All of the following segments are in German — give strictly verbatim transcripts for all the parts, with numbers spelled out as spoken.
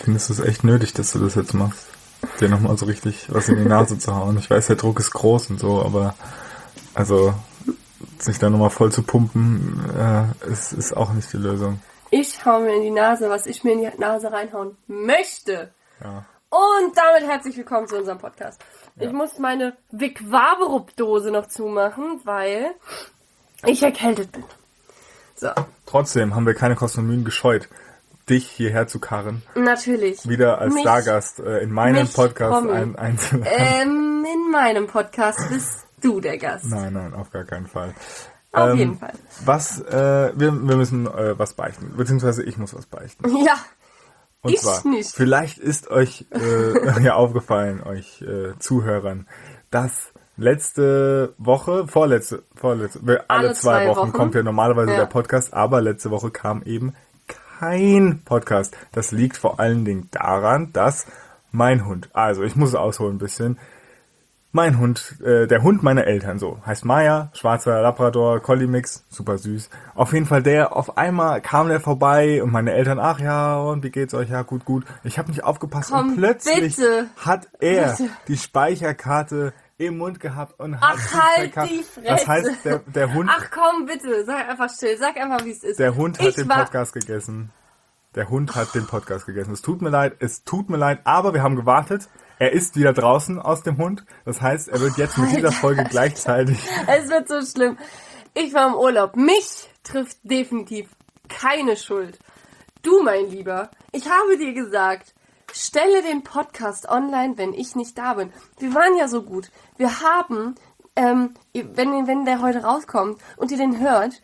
findest du es echt nötig, dass du das jetzt machst? Dir nochmal so richtig was in die Nase zu hauen. Ich weiß, der Druck ist groß und so, aber also sich da nochmal voll zu pumpen, äh, ist, ist auch nicht die Lösung. Ich hau mir in die Nase, was ich mir in die Nase reinhauen möchte. Ja. Und damit herzlich willkommen zu unserem Podcast. Ja. Ich muss meine Vic Vaporub-Dose noch zumachen, weil ich erkältet bin. So. Trotzdem haben wir keine Kosten und Mühen gescheut, dich hierher zu karren. Natürlich. Wieder als Mich- Stargast äh, in meinem mich, Podcast Romy. ein, einzeln. Ähm, in meinem Podcast bist du der Gast. Nein, nein, auf gar keinen Fall. Auf Ähm, jeden Fall. Was, äh, wir, wir müssen äh, was beichten, beziehungsweise ich muss was beichten. Ja. Und Ich zwar, nicht. vielleicht ist euch äh, ja aufgefallen, euch äh, Zuhörern, dass letzte Woche, vorletzte, vorletzte, wir- alle, Alle zwei, zwei Wochen, Wochen. kommt ja normalerweise Ja. der Podcast, aber letzte Woche kam eben kein Podcast. Das liegt vor allen Dingen daran, dass mein Hund, also ich muss es ausholen ein bisschen, mein Hund, äh, der Hund meiner Eltern, so, heißt Maya, schwarzer Labrador, Collie-Mix, super süß. Auf jeden Fall der, auf einmal kam der vorbei und meine Eltern, ach ja, und wie geht's euch? Ja, gut, gut. Ich habe nicht aufgepasst Komm, und plötzlich bitte. hat er Bitte. die Speicherkarte im Mund gehabt und hat Ach, sie halt verkackt. die Fresse. Das heißt, der, der Hund, Ach komm, bitte, sag einfach still, sag einfach, wie es ist. der Hund hat ich den war, Podcast gegessen. Der Hund hat den Podcast gegessen. Es tut mir leid, es tut mir leid, aber wir haben gewartet. Er ist wieder draußen aus dem Hund. Das heißt, er wird jetzt mit dieser Folge gleichzeitig... Es wird so schlimm. Ich war im Urlaub. Mich trifft definitiv keine Schuld. Du, mein Lieber, ich habe dir gesagt, stelle den Podcast online, wenn ich nicht da bin. Wir waren ja so gut. Wir haben, ähm, wenn, wenn der heute rauskommt und ihr den hört,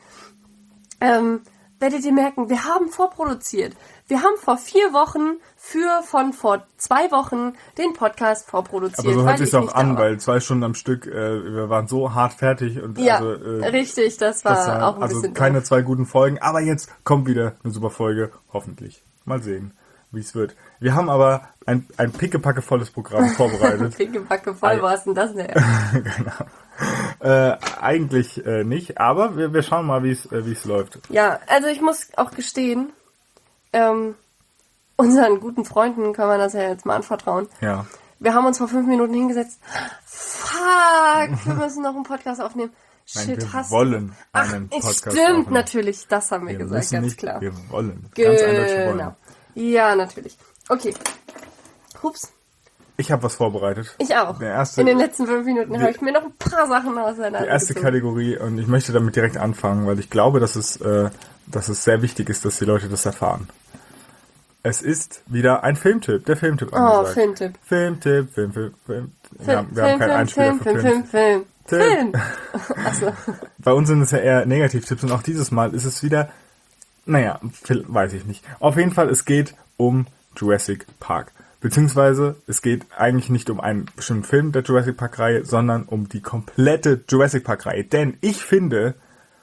ähm, werdet ihr merken, wir haben vorproduziert. Wir haben vor vier Wochen für von vor zwei Wochen den Podcast vorproduziert. Aber so hört weil sich's ich auch nicht da an, war. weil zwei Stunden am Stück, äh, wir waren so hart fertig und Ja, also, äh, richtig, das war das war auch ein also bisschen keine doof. zwei guten Folgen, aber jetzt kommt wieder eine super Folge, hoffentlich. Mal sehen, wie es wird. Wir haben aber ein, ein pickepackevolles Programm vorbereitet. Pickepacke voll, wo hast denn das denn? äh, eigentlich äh, nicht, aber wir, wir schauen mal, wie es äh, wie es läuft. Ja, also ich muss auch gestehen, ähm, unseren guten Freunden kann man das ja jetzt mal anvertrauen. Ja. Wir haben uns vor fünf Minuten hingesetzt. Fuck, wir müssen noch einen Podcast aufnehmen. Nein, Shit, wir hast wollen Ach, einen es Podcast stimmt aufnehmen. natürlich, das haben wir, Wir gesagt, müssen ganz nicht, klar. wir wollen. Ganz eindeutig wollen. Genau. Ja, natürlich. Okay. Hups, Ich habe was vorbereitet. ich auch. Der erste, In den letzten fünf Minuten die- habe ich mir noch ein paar Sachen auseinander. Die erste Kategorie, und ich möchte damit direkt anfangen, weil ich glaube, dass es, äh, dass es sehr wichtig ist, dass die Leute das erfahren. Es ist wieder ein Filmtipp, der Filmtipp Oh, angesagt. Filmtipp. Filmtipp, Film, Film, Film. Wir Film, haben, wir haben Film, keinen Film, Einspieler Film, für Film, Films. Film, Film, Film. Film. Achso. Bei uns sind es ja eher Negativtipps und auch dieses Mal ist es wieder, naja, Phil- weiß ich nicht. Auf jeden Fall, es geht um Jurassic Park. Beziehungsweise, es geht eigentlich nicht um einen bestimmten Film der Jurassic Park-Reihe, sondern um die komplette Jurassic Park-Reihe. Denn ich finde,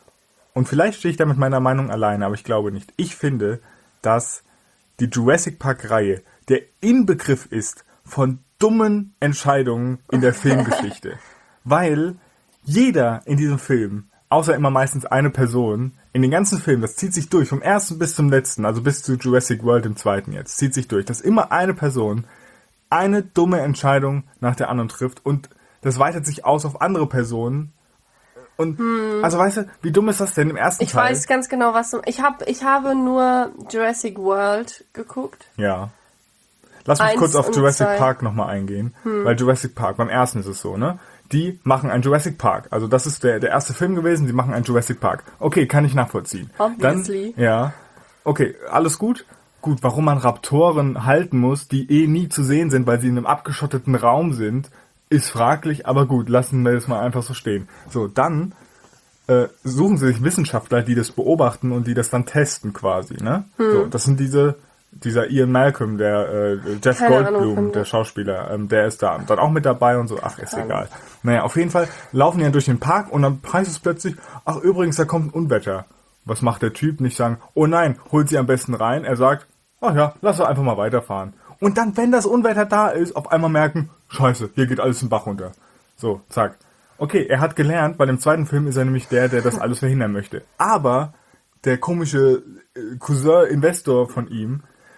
und vielleicht stehe ich da mit meiner Meinung alleine, aber ich glaube nicht, ich finde, dass die Jurassic Park-Reihe der Inbegriff ist von dummen Entscheidungen in der Filmgeschichte. Weil jeder in diesem Film, außer immer meistens eine Person, in den ganzen Film, das zieht sich durch, vom ersten bis zum letzten, also bis zu Jurassic World im zweiten jetzt, zieht sich durch, dass immer eine Person eine dumme Entscheidung nach der anderen trifft und das weitet sich aus auf andere Personen. Und, also weißt du, wie dumm ist das denn im ersten Ich Teil? weiß ganz genau, was du... Ich, hab, ich habe nur Jurassic World geguckt. Ja. Lass mich Eins kurz auf und Jurassic zwei. Park nochmal eingehen, weil Jurassic Park, beim ersten ist es so, ne? Die machen einen Jurassic Park. Also das ist der, der erste Film gewesen, die machen einen Jurassic Park. Okay, kann ich nachvollziehen. Obviously. Dann, ja. Okay, alles gut? Gut, warum man Raptoren halten muss, die eh nie zu sehen sind, weil sie in einem abgeschotteten Raum sind, ist fraglich, aber gut, lassen wir das mal einfach so stehen. So, dann äh, suchen sie sich Wissenschaftler, die das beobachten und die das dann testen quasi, ne? So, das sind diese, dieser Ian Malcolm, der äh, Jeff Keine Ahnung Goldblum, von der dem. Schauspieler, ähm, der ist da dann auch mit dabei und so, ach, ist egal. Naja, auf jeden Fall laufen die dann durch den Park und dann heißt es plötzlich, ach übrigens, da kommt ein Unwetter. Was macht der Typ? Nicht sagen, oh nein, holt sie am besten rein. Er sagt, ach ja, lass doch einfach mal weiterfahren. Und dann, wenn das Unwetter da ist, auf einmal merken, scheiße, hier geht alles im Bach runter. So, zack. Okay, er hat gelernt, bei dem zweiten Film ist er nämlich der, der das alles verhindern möchte. Aber der komische äh, Cousin-Investor von ihm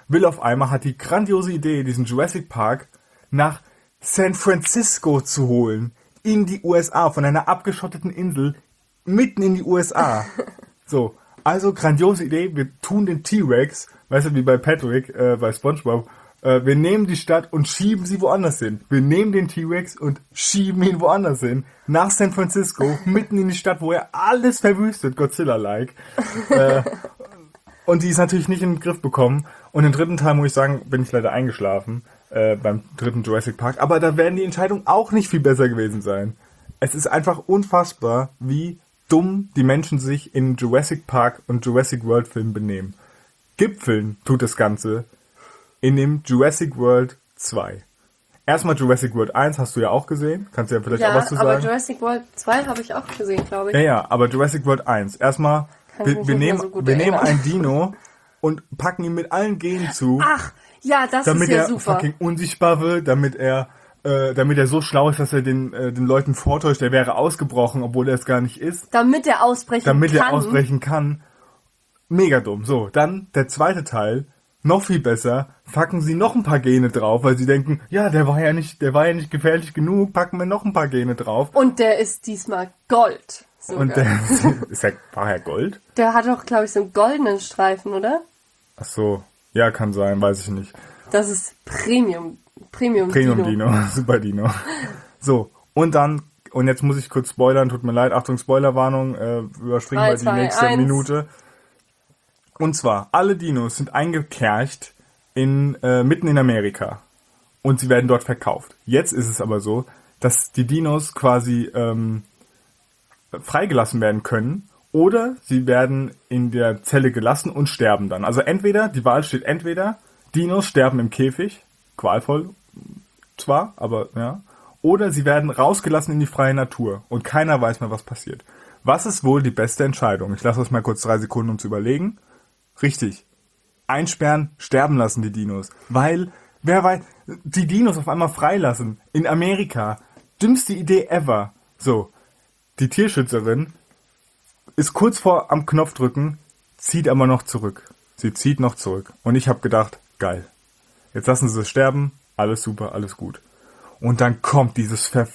will auf einmal, hat die grandiose Idee, diesen Jurassic Park nach San Francisco zu holen. In die U S A, von einer abgeschotteten Insel, mitten in die U S A. So, also grandiose Idee, wir tun den T-Rex, weißt du, wie bei Patrick, äh, bei SpongeBob, äh, wir nehmen die Stadt und schieben sie woanders hin. Wir nehmen den T-Rex und schieben ihn woanders hin, nach San Francisco, mitten in die Stadt, wo er alles verwüstet, Godzilla-like. äh, und die ist natürlich nicht in den Griff bekommen. Und im dritten Teil, muss ich sagen, bin ich leider eingeschlafen, äh, beim dritten Jurassic Park. Aber da werden die Entscheidungen auch nicht viel besser gewesen sein. Es ist einfach unfassbar, wie dumm die Menschen sich in Jurassic Park und Jurassic World Filmen benehmen. Gipfeln tut das Ganze in dem Jurassic World zwei. Erstmal Jurassic World eins hast du ja auch gesehen. Kannst du ja vielleicht ja, auch was zu sagen. aber Jurassic World zwei habe ich auch gesehen, glaube ich. Ja, ja, aber Jurassic World eins. Erstmal, wir, wir, nehmen, so wir nehmen einen Dino und packen ihn mit allen Genen zu. Ach, ja, das damit ist ja er super. fucking unsichtbar wird, damit er äh, damit er so schlau ist, dass er den äh, den Leuten vortäuscht, er wäre ausgebrochen, obwohl er es gar nicht ist. Damit er ausbrechen damit kann. Damit er ausbrechen kann. Mega dumm. So, dann der zweite Teil, noch viel besser, packen sie noch ein paar Gene drauf, weil sie denken, ja, der war ja nicht, der war ja nicht gefährlich genug, packen wir noch ein paar Gene drauf. Und der ist diesmal Gold. Sogar. Und der ist ja, war ja Gold? Der hat doch, glaube ich, so einen goldenen Streifen, oder? Ach so, ja, kann sein, weiß ich nicht. Das ist Premium, Premium, Premium Dino. Dino, Super Dino. So, und dann, und jetzt muss ich kurz spoilern, tut mir leid, Achtung, Spoilerwarnung, äh, überspringen wir die nächste eins. Minute. Und zwar, alle Dinos sind eingekercht in, äh, mitten in Amerika. Und sie werden dort verkauft. Jetzt ist es aber so, dass die Dinos quasi ähm, freigelassen werden können oder sie werden in der Zelle gelassen und sterben dann. Also entweder, die Wahl steht entweder, Dinos sterben im Käfig, qualvoll zwar, aber ja, oder sie werden rausgelassen in die freie Natur und keiner weiß mehr, was passiert. Was ist wohl die beste Entscheidung? Ich lasse euch mal kurz drei Sekunden, um zu überlegen. Richtig. Einsperren, sterben lassen die Dinos. Weil, wer weiß, die Dinos auf einmal freilassen. In Amerika. Dümmste Idee ever. So. Die Tierschützerin ist kurz vor am Knopf drücken, zieht aber noch zurück. Sie zieht noch zurück. Und ich habe gedacht, geil. Jetzt lassen sie sterben. Alles super, alles gut. Und dann kommt dieses ver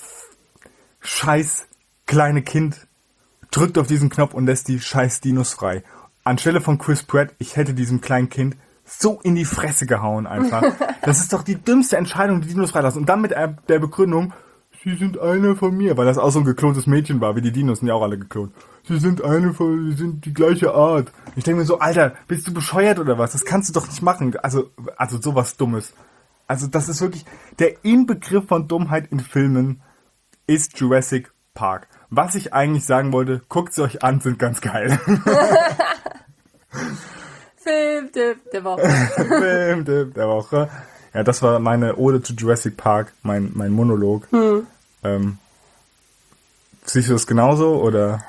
scheiß kleine Kind, drückt auf diesen Knopf und lässt die scheiß Dinos frei. Anstelle von Chris Pratt, ich hätte diesem kleinen Kind so in die Fresse gehauen einfach. Das ist doch die dümmste Entscheidung, die Dinos freilassen. Und dann mit der Begründung, sie sind eine von mir, weil das auch so ein geklontes Mädchen war, wie die Dinos sind ja auch alle geklont. Sie sind eine von, sie sind die gleiche Art. Ich denke mir so, Alter, bist du bescheuert oder was? Das kannst du doch nicht machen. Also, also sowas Dummes. Also das ist wirklich, der Inbegriff von Dummheit in Filmen ist Jurassic Park. Was ich eigentlich sagen wollte, guckt es euch an, sind ganz geil. Filmtipp der Woche. Filmtipp der Woche. Ja, das war meine Ode zu Jurassic Park, mein, mein Monolog. Hm. Ähm, siehst du das genauso, oder?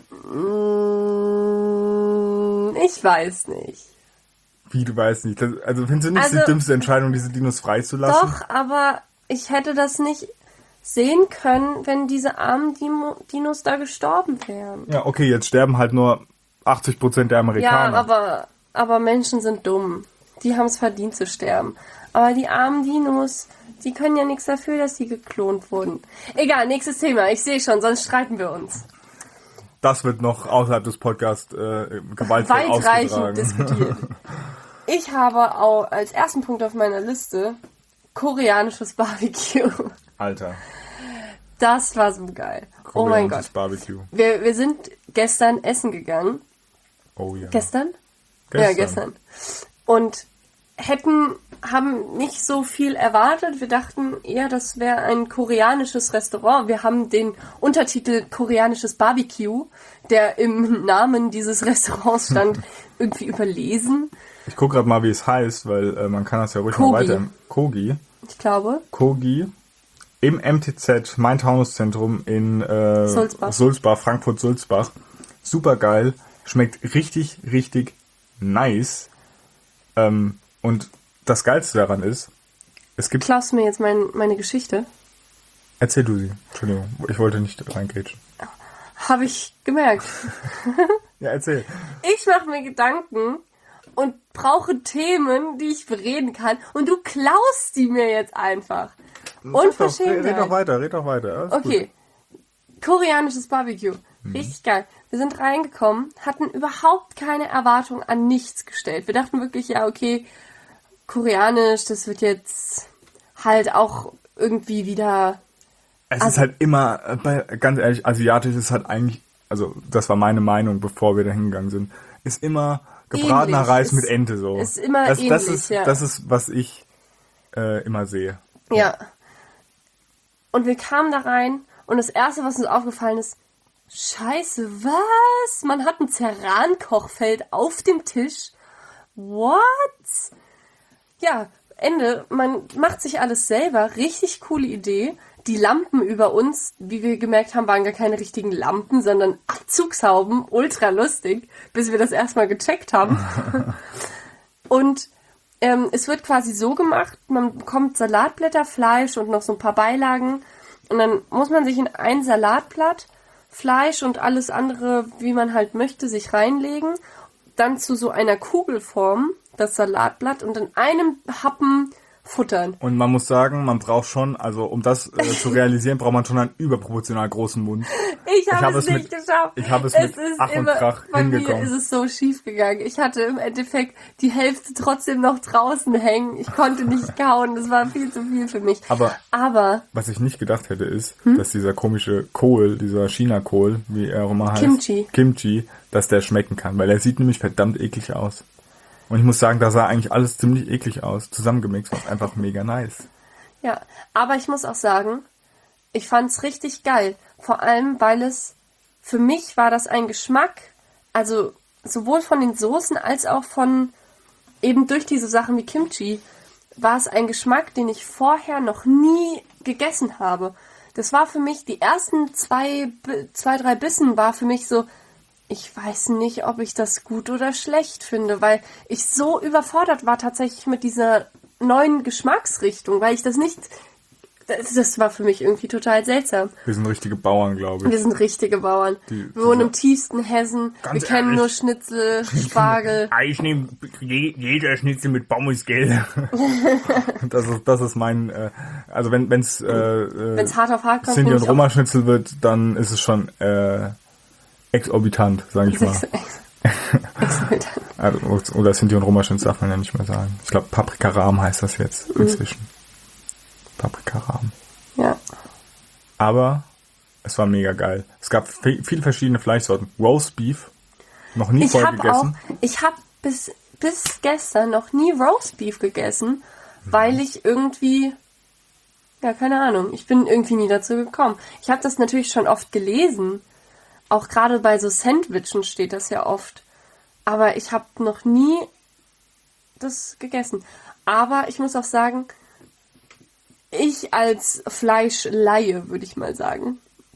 Ich weiß nicht. Wie, du weißt nicht? Das, also findest du nicht also, die dümmste Entscheidung, diese Dinos freizulassen? Doch, aber ich hätte das nicht sehen können, wenn diese armen Dino, Dinos da gestorben wären. Ja, okay, jetzt sterben halt nur achtzig Prozent der Amerikaner. Ja, aber, aber Menschen sind dumm. Die haben es verdient zu sterben. Aber die armen Dinos, die können ja nichts dafür, dass sie geklont wurden. Egal, nächstes Thema. Ich sehe schon, sonst streiten wir uns. Das wird noch außerhalb des Podcasts äh, gewaltvoll weitreichend diskutiert. Ich habe auch als ersten Punkt auf meiner Liste koreanisches Barbecue. Alter. Das war so geil. Oh mein Gott. Barbecue. Wir, wir sind gestern essen gegangen. Oh ja. Gestern? Gestern. Ja, gestern. Und hätten, haben nicht so viel erwartet. Wir dachten eher, das wäre ein koreanisches Restaurant. Wir haben den Untertitel koreanisches Barbecue, der im Namen dieses Restaurants stand, irgendwie überlesen. Ich gucke gerade mal, wie es heißt, weil äh, man kann das ja ruhig Kogi. mal weiter. Kogi. Ich glaube. Kogi. Im M T Z, Main-Taunus-Zentrum in äh, Sulzbach. Sulzbach, Frankfurt-Sulzbach. Super geil. Schmeckt richtig, richtig nice. Ähm, und das Geilste daran ist, es gibt... Klaust mir jetzt mein, meine Geschichte? Erzähl du sie. Entschuldigung, ich wollte nicht reingrätschen. Habe ich gemerkt. Ja, erzähl. Ich mache mir Gedanken, und brauche Themen, die ich bereden kann. Und du klaust die mir jetzt einfach. Unverschämt. Red doch weiter, red doch weiter. Alles okay. Gut. Koreanisches Barbecue. Richtig geil. Wir sind reingekommen, hatten überhaupt keine Erwartung an nichts gestellt. Wir dachten wirklich, ja, okay, koreanisch, das wird jetzt halt auch irgendwie wieder... Es also, ist halt immer, ganz ehrlich, asiatisch ist halt eigentlich, also das war meine Meinung, bevor wir da hingegangen sind, ist immer gebratener ähnlich. Reis ist, mit Ente so. Ist immer das, ähnlich, das ist, ja. Das ist, was ich äh, immer sehe. Ja. Und wir kamen da rein und das Erste, was uns aufgefallen ist, Scheiße, was? Man hat ein Ceran-Kochfeld auf dem Tisch? What? Ja, Ende. Man macht sich alles selber. Richtig coole Idee. Die Lampen über uns, wie wir gemerkt haben, waren gar keine richtigen Lampen, sondern Abzugshauben. Ultra lustig, bis wir das erstmal gecheckt haben. Und ähm, es wird quasi so gemacht, man bekommt Salatblätter, Fleisch und noch so ein paar Beilagen. Und dann muss man sich in ein Salatblatt Fleisch und alles andere, wie man halt möchte, sich reinlegen. Dann zu so einer Kugelform, das Salatblatt, und in einem Happen futtern. Und man muss sagen, man braucht schon, also um das äh, zu realisieren, braucht man schon einen überproportional großen Mund. Ich habe hab es nicht mit, geschafft. Ich habe es, es mit Ach und Krach bei hingekommen. Mir ist es so schief gegangen. Ich hatte im Endeffekt die Hälfte trotzdem noch draußen hängen. Ich konnte nicht kauen. Das war viel zu viel für mich. Aber, Aber was ich nicht gedacht hätte, ist, hm? dass dieser komische Kohl, dieser China-Kohl, wie er auch immer heißt, Kimchi. Kimchi, dass der schmecken kann. Weil er sieht nämlich verdammt eklig aus. Und ich muss sagen, da sah eigentlich alles ziemlich eklig aus. Zusammengemixt war es einfach mega nice. Ja, aber ich muss auch sagen, ich fand's richtig geil. Vor allem, weil es, für mich war das ein Geschmack, also sowohl von den Soßen als auch von, eben durch diese Sachen wie Kimchi, war es ein Geschmack, den ich vorher noch nie gegessen habe. Das war für mich, die ersten zwei, zwei, drei Bissen war für mich so, ich weiß nicht, ob ich das gut oder schlecht finde, weil ich so überfordert war tatsächlich mit dieser neuen Geschmacksrichtung, weil ich das nicht, das, das war für mich irgendwie total seltsam. Wir sind richtige Bauern, glaube ich. Wir sind richtige Bauern. Die, wir wohnen im tiefsten Hessen, wir kennen nur Schnitzel, Spargel. Ich nehme jeder Schnitzel mit Pommesgeld. das ist das ist mein, äh, also wenn wenn's äh, wenn's hart auf hart kommt, Sinti und Roma Schnitzel wird, dann ist es schon äh, exorbitant, sage ich mal. Exorbitant. Also, oder Sinti und Roma Schnitzel darf man ja nicht mehr sagen. Ich glaube Paprika-Rahm heißt das jetzt mhm. inzwischen. Paprika-Rahm. Ja. Aber es war mega geil. Es gab f- viele verschiedene Fleischsorten. Roast Beef, noch nie ich vorher hab gegessen. Auch, ich habe bis, bis gestern noch nie Roast Beef gegessen, mhm. weil ich irgendwie, ja, keine Ahnung, ich bin irgendwie nie dazu gekommen. Ich habe das natürlich schon oft gelesen. Auch gerade bei so Sandwichen steht das ja oft. Aber ich habe noch nie das gegessen. Aber ich muss auch sagen, ich als Fleischlaie, würde ich mal sagen,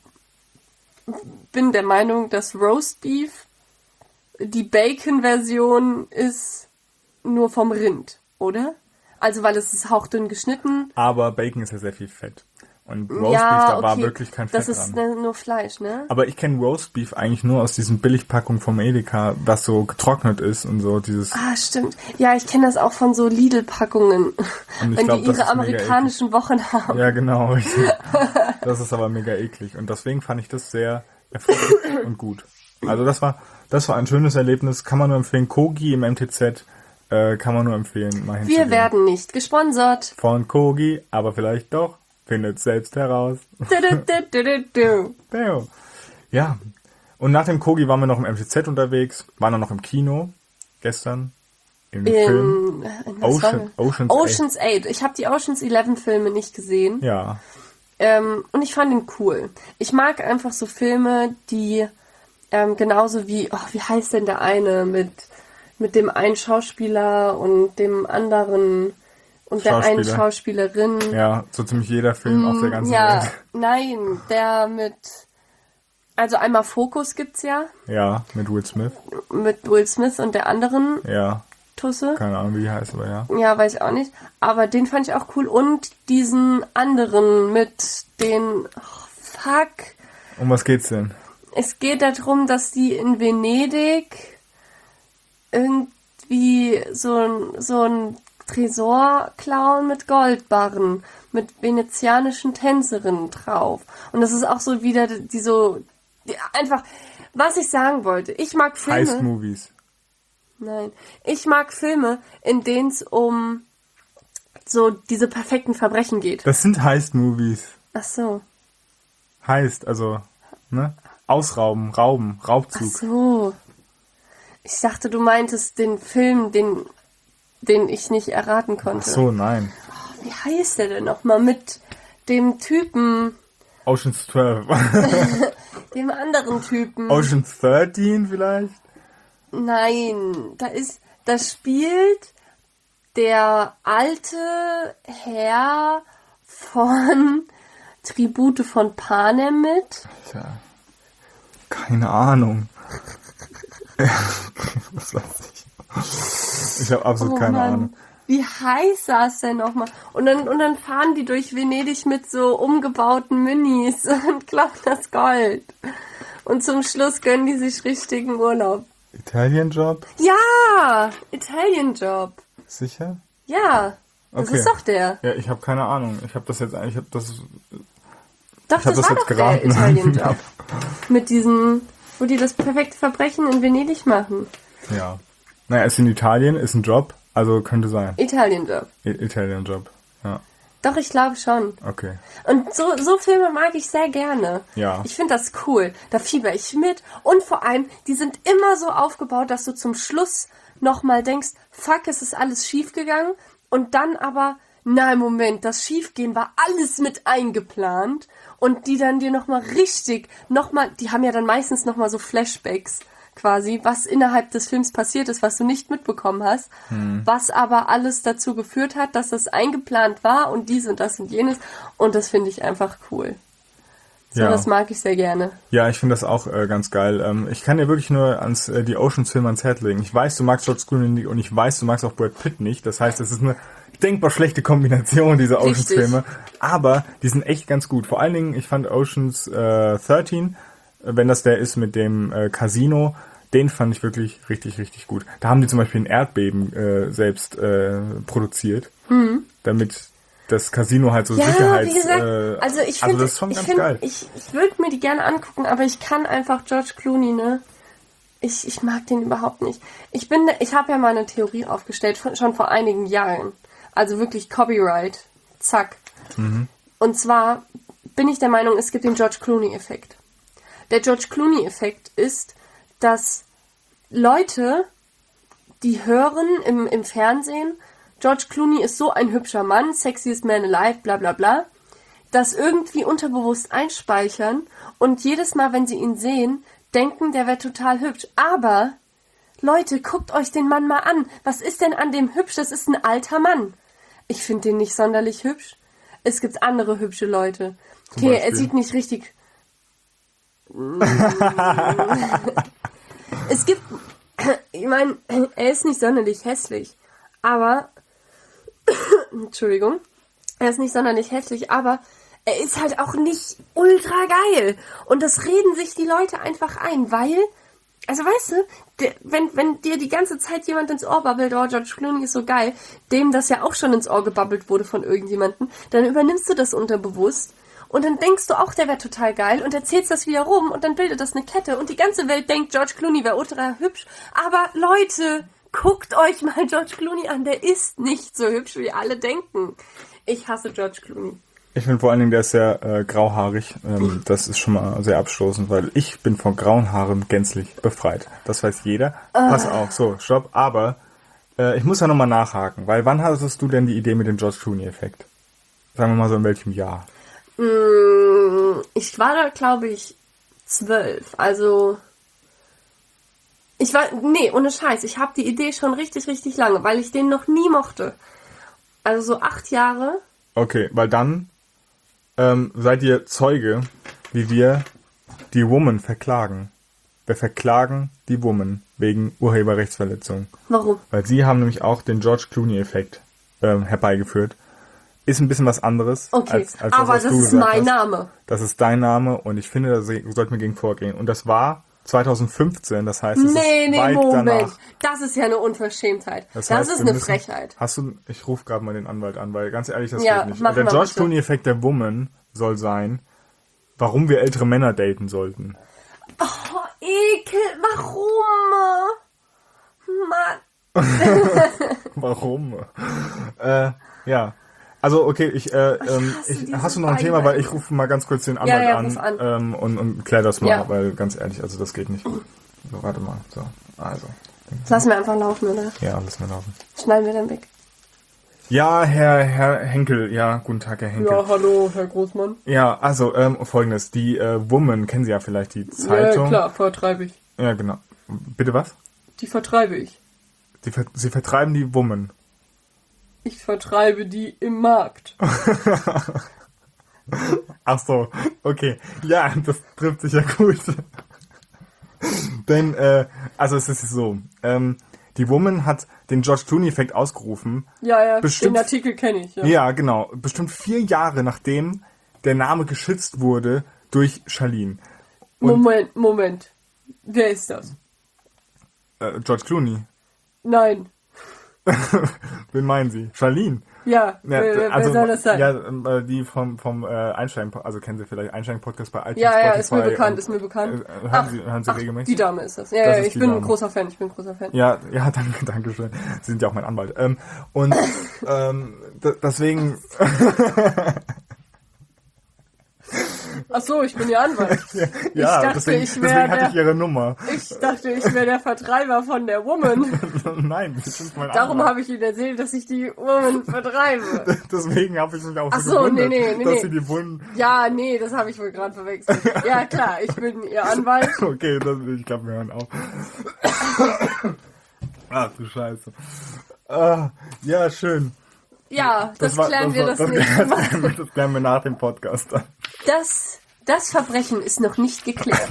bin der Meinung, dass Roast Beef die Bacon-Version ist nur vom Rind, oder? Also weil es ist hauchdünn geschnitten. Aber Bacon ist ja sehr viel Fett. Und Roast ja, Beef, da okay. war wirklich kein Fett das ist dran. nur Fleisch, ne? Aber ich kenne Roast Beef eigentlich nur aus diesen Billigpackungen vom Edeka, was so getrocknet ist und so dieses... Ah, stimmt. Ja, ich kenne das auch von so Lidl-Packungen, wenn glaub, die ihre amerikanischen Wochen haben. Ja, genau, richtig. Das ist aber mega eklig. Und deswegen fand ich das sehr erfrischend und gut. Also das war das war ein schönes Erlebnis. Kann man nur empfehlen. Kogi im M T Z äh, kann man nur empfehlen, mal hinzugehen. Wir werden nicht gesponsert. Von Kogi, aber vielleicht doch. Findet selbst heraus. Du, du, du, du, du. Ja. Und nach dem Kogi waren wir noch im M T Z unterwegs, waren dann noch im Kino gestern im in, Film in Ocean, Ocean's, Ocean's Eight. Ich habe die Ocean's Eleven Filme nicht gesehen. Ja. Ähm, und ich fand ihn cool. Ich mag einfach so Filme, die ähm, genauso wie, oh, wie heißt denn der eine mit mit dem einen Schauspieler und dem anderen und der einen Schauspielerin. Ja, so ziemlich jeder Film mm, auf der ganzen ja, Welt. Nein, der mit, also einmal Focus gibt's ja. Ja, mit Will Smith. Mit Will Smith und der anderen ja. Tusse. Keine Ahnung, wie die heißt, aber ja. Ja, weiß ich auch nicht. Aber den fand ich auch cool. Und diesen anderen mit den, oh, fuck. Um was geht's denn? Es geht darum, dass die in Venedig irgendwie wie so ein, so ein Tresorclown mit Goldbarren, mit venezianischen Tänzerinnen drauf. Und das ist auch so wieder die so, die, einfach, was ich sagen wollte. Ich mag Filme. Heist-Movies. Nein. Ich mag Filme, in denen es um so diese perfekten Verbrechen geht. Das sind Heist-Movies. Ach so. Heist, also, ne? Ausrauben, Rauben, Raubzug. Ach so. Ich dachte, du meintest den Film, den, den ich nicht erraten konnte. Ach so, nein. Oh, wie heißt der denn nochmal? Mit dem Typen... Ocean's zwölf. dem anderen Typen. Ocean's dreizehn vielleicht? Nein, da ist, da spielt der alte Herr von Tribute von Panem mit. Tja, keine Ahnung. Was weiß ich. Ich habe absolut Oh keine Mann. Ahnung. Wie heiß das denn nochmal? Und dann, und dann fahren die durch Venedig mit so umgebauten Minis und klauen das Gold. Und zum Schluss gönnen die sich richtigen Urlaub. Italian Job? Ja, Italian Job. Sicher? Ja, das Okay. ist doch der. Ja, ich habe keine Ahnung. Ich habe das jetzt eigentlich, ich habe das, Doch, Ich hab das, das war jetzt doch der geraten. Italian Job. Mit diesen, wo die das perfekte Verbrechen in Venedig machen. ja. Naja, ist in Italien, ist ein Job, also könnte sein. Italian Job. I- Italian Job, ja. Doch, ich glaube schon. Okay. Und so, so Filme mag ich sehr gerne. Ja. Ich finde das cool. Da fieber ich mit. Und vor allem, die sind immer so aufgebaut, dass du zum Schluss nochmal denkst, fuck, es ist alles schief gegangen. Und dann aber, nein, Moment, das Schiefgehen war alles mit eingeplant. Und die dann dir nochmal richtig, nochmal, die haben ja dann meistens nochmal so Flashbacks quasi, was innerhalb des Films passiert ist, was du nicht mitbekommen hast, hm. was aber alles dazu geführt hat, dass das eingeplant war und dies und das und jenes. Und das finde ich einfach cool. So, Ja. das mag ich sehr gerne. Ja, ich finde das auch äh, ganz geil. Ähm, ich kann dir wirklich nur ans äh, die Oceans-Filme ans Herz legen. Ich weiß, du magst George Clooney nicht und ich weiß, du magst auch Brad Pitt nicht. Das heißt, es ist eine denkbar schlechte Kombination dieser Oceans-Filme. Aber die sind echt ganz gut. Vor allen Dingen, ich fand Oceans äh, dreizehn, wenn das der ist mit dem äh, Casino, den fand ich wirklich richtig, richtig gut. Da haben die zum Beispiel ein Erdbeben äh, selbst äh, produziert, mhm. damit das Casino halt so Ja, Sicherheits... wie gesagt, äh, also ich also finde, das ist schon ich, ganz find, geil. ich, ich würde mir die gerne angucken, aber ich kann einfach George Clooney, ne? Ich, ich mag den überhaupt nicht. Ich bin, ich habe ja mal eine Theorie aufgestellt, von, schon vor einigen Jahren. Also wirklich Copyright. Zack. Mhm. Und zwar bin ich der Meinung, es gibt den George Clooney-Effekt. Der George Clooney-Effekt ist, dass Leute, die hören im, im Fernsehen, George Clooney ist so ein hübscher Mann, sexiest man alive, bla bla bla, das irgendwie unterbewusst einspeichern und jedes Mal, wenn sie ihn sehen, denken, der wäre total hübsch. Aber, Leute, guckt euch den Mann mal an. Was ist denn an dem hübsch? Das ist ein alter Mann. Ich finde den nicht sonderlich hübsch. Es gibt andere hübsche Leute. Zum Okay, er Beispiel? sieht nicht richtig... Es gibt... Ich meine, er ist nicht sonderlich hässlich. Aber... Entschuldigung. Er ist nicht sonderlich hässlich, aber er ist halt auch nicht ultra geil. Und das reden sich die Leute einfach ein, weil... Also weißt du, der, wenn, wenn dir die ganze Zeit jemand ins Ohr babbelt, oh, George Clooney ist so geil, dem das ja auch schon ins Ohr gebabbelt wurde von irgendjemandem, dann übernimmst du das unterbewusst und dann denkst du auch, der wäre total geil und erzählst das wieder rum und dann bildet das eine Kette und die ganze Welt denkt, George Clooney wäre ultra hübsch. Aber Leute, guckt euch mal George Clooney an, der ist nicht so hübsch, wie alle denken. Ich hasse George Clooney. Ich finde vor allen Dingen, der ist sehr äh, grauhaarig. Ähm, das ist schon mal sehr abstoßend, weil ich bin von grauen Haaren gänzlich befreit. Das weiß jeder. Ah. Pass auf, so, stopp. Aber äh, ich muss ja nochmal nachhaken, weil wann hattest du denn die Idee mit dem George Clooney-Effekt? Sagen wir mal so, in welchem Jahr? Ich war da, glaube ich, zwölf. Also, ich war, nee, ohne Scheiß. Ich habe die Idee schon richtig, richtig lange, weil ich den noch nie mochte. Also so acht Jahre. Okay, weil dann ähm, seid ihr Zeuge, wie wir die Woman verklagen. Wir verklagen die Woman wegen Urheberrechtsverletzung. Warum? Weil sie haben nämlich auch den George Clooney-Effekt ähm, herbeigeführt. Ist ein bisschen was anderes. Okay, als, als aber was das du ist gesagt mein hast. Name. Das ist dein Name und ich finde, da sollten wir gegen vorgehen. Und das war zweitausendfünfzehn, das heißt, es Nee, ist nee, weit Moment. danach. Das ist ja eine Unverschämtheit. Das, Das heißt, ist wir eine müssen- Frechheit. Hast du, ich rufe gerade mal den Anwalt an, weil ganz ehrlich, das Ja, geht nicht. mach Der mal George bitte. Clooney-Effekt der Woman soll sein, warum wir ältere Männer daten sollten. Oh, Ekel. Warum? Mann. Warum? äh, ja. Also, okay, ich, äh, ähm, hasse ich, diese hast du noch ein Thema, Weiber. weil ich rufe mal ganz kurz den Anwalt Ja, ja, an, ruf an. Ähm, und, und klär das mal, Ja. weil ganz ehrlich, also das geht nicht. So, warte mal, so, also. Lassen wir einfach laufen, oder? Ja, lassen wir laufen. Schneiden wir dann weg. Ja, Herr, Herr Henkel, ja, guten Tag, Herr Henkel. Ja, hallo, Herr Großmann. Ja, also, ähm, folgendes, die äh, Woman, kennen Sie ja vielleicht die Zeitung. Ja, klar, vertreibe ich. Ja, genau. Bitte was? Die vertreibe ich. Die, ver- Sie vertreiben die Woman. Ich vertreibe die im Markt. Ach so, okay. Ja, das trifft sich ja gut. Denn, äh, also es ist so, ähm, die Woman hat den George Clooney-Effekt ausgerufen. Ja, ja, Bestimmt- den Artikel kenne ich. Ja. Ja, genau. Bestimmt vier Jahre nachdem der Name geschützt wurde durch Charlene. Und- Moment, Moment. Wer ist das? Äh, George Clooney. Nein. Wen meinen Sie? Charlene. Ja, Ja, wer, wer also, soll das sein? Ja, ähm, äh, die vom, vom äh, Einstein, also kennen Sie vielleicht Einstein-Podcast bei iTunes, Ja, ja, ist mir Spotify, bekannt, und, ist mir bekannt. Äh, hören Ach, Sie, hören Sie ach, regelmäßig? die Dame ist das. Ja, Das ja, ist ich die bin ein Dame. großer Fan, ich bin ein großer Fan. Ja, ja, danke, danke schön. Sie sind ja auch mein Anwalt. Ähm, und ähm, d- deswegen, Ach so, ich bin Ihr Anwalt. ja, dachte, deswegen, ich wär deswegen hatte der- ich Ihre Nummer. Ich dachte, ich wäre der Vertreiber von der Woman. Nein, Sie sind mein Darum Anwalt. habe ich Ihnen erzählt, dass ich die Woman vertreibe. Deswegen habe ich mich auch Ach so so, gewundert, nee, nee, nee, dass nee. Sie die Wunden... Ja, nee, das habe ich wohl gerade verwechselt. Ja, klar, ich bin Ihr Anwalt. Okay, das, ich glaube, wir hören auf. Ach du Scheiße. Ah, ja, schön. Ja, das, war- klären wir war- das, das, nächste Mal. klären wir- das klären wir nach dem Podcast dann. Das, das Verbrechen ist noch nicht geklärt.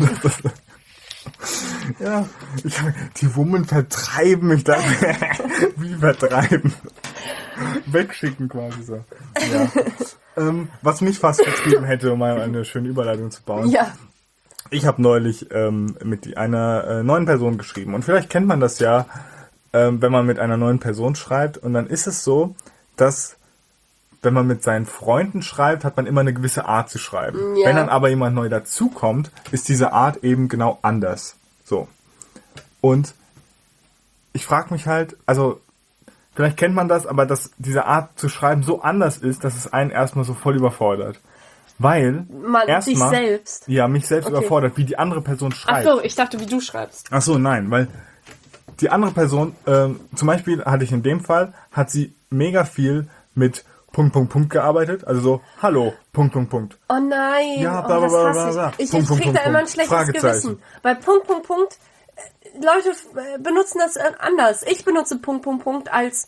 Ja, ich, die Woman vertreiben. Ich dachte, wie vertreiben? Wegschicken quasi so. Ja. ähm, was mich fast getrieben hätte, um mal eine schöne Überleitung zu bauen. Ja, Ich habe neulich ähm, mit die- einer äh, neuen Person geschrieben. Und vielleicht kennt man das ja, ähm, wenn man mit einer neuen Person schreibt. Und dann ist es so, dass wenn man mit seinen Freunden schreibt, hat man immer eine gewisse Art zu schreiben. Ja. Wenn dann aber jemand neu dazukommt, ist diese Art eben genau anders. So. Und ich frage mich halt, also vielleicht kennt man das, aber dass diese Art zu schreiben so anders ist, dass es einen erstmal so voll überfordert. Weil man, dich erstmal selbst. ja, mich selbst Okay. überfordert, wie die andere Person Ach schreibt. so, ich dachte, wie du schreibst. Ach so, nein, weil die andere Person, ähm, zum Beispiel hatte ich in dem Fall, hat sie mega viel mit Punkt, Punkt, Punkt gearbeitet. Also so, hallo, Punkt, Punkt, Punkt. Oh nein, Ja, oh, bla, bla, das bla, hasse bla, ich. bla. Ich, Punkt, ich Punkt, krieg Punkt, da immer ein Punkt. schlechtes Fragezeichen. Gewissen. Bei Punkt, Punkt, Punkt, äh, Leute äh, benutzen das äh, anders. Ich benutze Punkt, Punkt, Punkt als...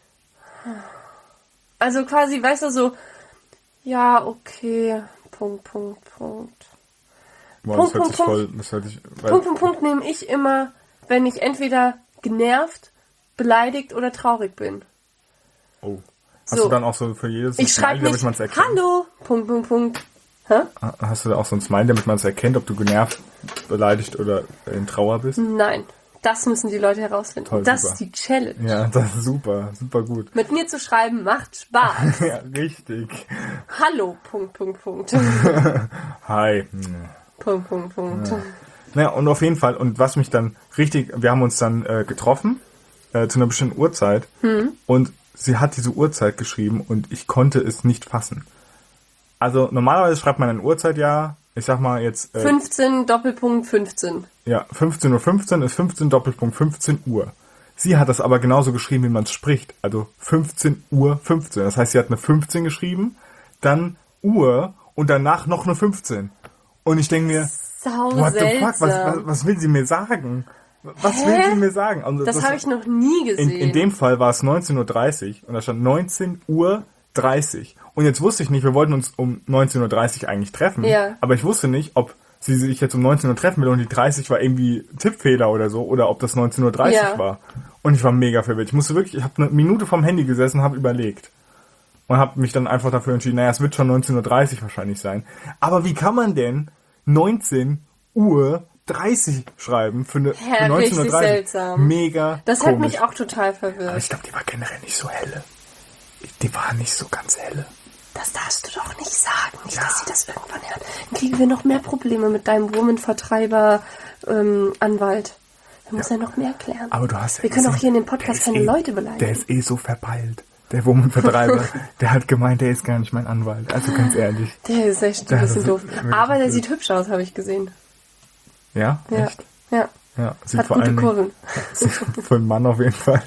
Also quasi, weißt du, so... Ja, okay, Punkt, Punkt, Punkt. Boah, Punkt, das hört Punkt, sich Punkt. voll, das hört sich, weil, Punkt, Punkt, Punkt nehme ich immer, wenn ich entweder genervt, beleidigt oder traurig bin. oh. Hast So. du dann auch so für jedes Ich schreibe damit nicht, man es erkennt? hallo, Punkt, Punkt, Punkt. Hä? Hast du da auch so ein Smile, damit man es erkennt, ob du genervt, beleidigt oder in Trauer bist? Nein, das müssen die Leute herausfinden. Toll, das super. ist die Challenge. Ja, das ist super, super gut. Mit mir zu schreiben macht Spaß. Ja, richtig. Hallo, Punkt, Punkt, Punkt. Hi. Hm. Punkt, Punkt, Punkt. Naja, und auf jeden Fall, und was mich dann richtig, wir haben uns dann äh, getroffen, äh, zu einer bestimmten Uhrzeit, Hm. und sie hat diese Uhrzeit geschrieben und ich konnte es nicht fassen. Also normalerweise schreibt man eine Uhrzeit, ja, ich sag mal jetzt, äh, fünfzehn, Doppelpunkt, fünfzehn. ja, fünfzehn Uhr fünfzehn ist fünfzehn Doppelpunkt fünfzehn Uhr. Sie hat das aber genauso geschrieben, wie man es spricht, also fünfzehn Uhr fünfzehn. Das heißt, sie hat eine fünfzehn geschrieben, dann Uhr und danach noch eine fünfzehn. Und ich denke mir, Sau what the seltsam. fuck, was, was, was will sie mir sagen? Was Hä? will sie mir sagen? Also das habe ich noch nie in, gesehen. in dem Fall war es neunzehn Uhr dreißig und da stand neunzehn Uhr dreißig. Und jetzt wusste ich nicht, wir wollten uns um neunzehn Uhr dreißig eigentlich treffen, Ja. aber ich wusste nicht, ob sie sich jetzt um neunzehn Uhr treffen will und die dreißig war irgendwie Tippfehler oder so, oder ob das neunzehn Uhr dreißig Ja. war. Und ich war mega verwirrt. Ich musste wirklich, ich habe eine Minute vom Handy gesessen und habe überlegt. Und habe mich dann einfach dafür entschieden, naja, es wird schon neunzehn Uhr dreißig wahrscheinlich sein. Aber wie kann man denn neunzehn Uhr dreißig schreiben für eine Ja, für richtig neunzehnhundertdreißig. seltsam. Mega Das komisch. hat mich auch total Aber verwirrt. ich glaube, die war generell nicht so helle. Die war nicht so ganz helle. Das darfst du doch nicht sagen. Nicht, Ja. dass sie das irgendwann hören. Dann kriegen wir noch mehr Probleme mit deinem Woman-Vertreiber-Anwalt. Wir müssen ja noch mehr klären. Aber du hast ja Wir können auch gesehen, hier in dem der Podcast ist keine eh, Leute beleidigen. Der ist eh so verpeilt. Der Woman-Vertreiber, der hat gemeint, der ist gar nicht mein Anwalt. Also ganz ehrlich. Der ist echt ein Das bisschen ist doof. wirklich Aber der blöd. sieht hübsch aus, habe ich gesehen. Ja? Ja. Echt? Ja. Ja. Sieht Hat vor gute allen Dingen- Kurven. Für einen Mann auf jeden Fall.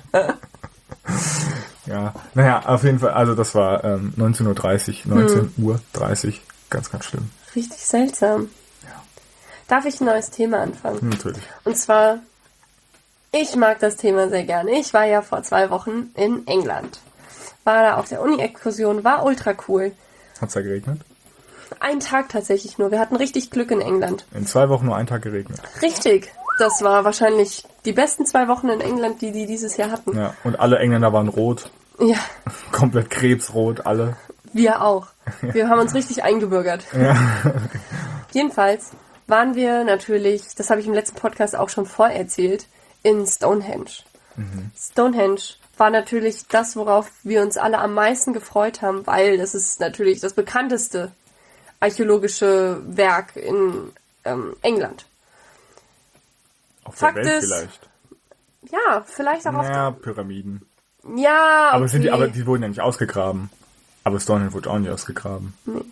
Ja, naja, auf jeden Fall, also das war ähm, neunzehn Uhr dreißig, neunzehn Uhr dreißig, ganz, ganz schlimm. Richtig seltsam. Ja. Darf ich ein neues Thema anfangen? Natürlich. Und zwar, ich mag das Thema sehr gerne. Ich war ja vor zwei Wochen in England. War da auf der Uni-Exkursion, war ultra cool. Hat's da geregnet? Ein Tag tatsächlich nur. Wir hatten richtig Glück in England. In zwei Wochen nur einen Tag geregnet. Richtig. Das war wahrscheinlich die besten zwei Wochen in England, die die dieses Jahr hatten. Ja, und alle Engländer waren rot. Ja, Komplett krebsrot, alle. wir auch. Wir haben uns richtig eingebürgert. Jedenfalls waren wir natürlich, das habe ich im letzten Podcast auch schon vorerzählt, in Stonehenge. Mhm. Stonehenge war natürlich das, worauf wir uns alle am meisten gefreut haben, weil das ist natürlich das bekannteste archäologische Werk in ähm, England. Auf Fakt der Welt ist- vielleicht. Ja, vielleicht auch Ja, Pyramiden. auf... Ja, okay. Aber, sind die, aber die wurden ja nicht ausgegraben. Aber Stonehenge wurde auch nicht ausgegraben.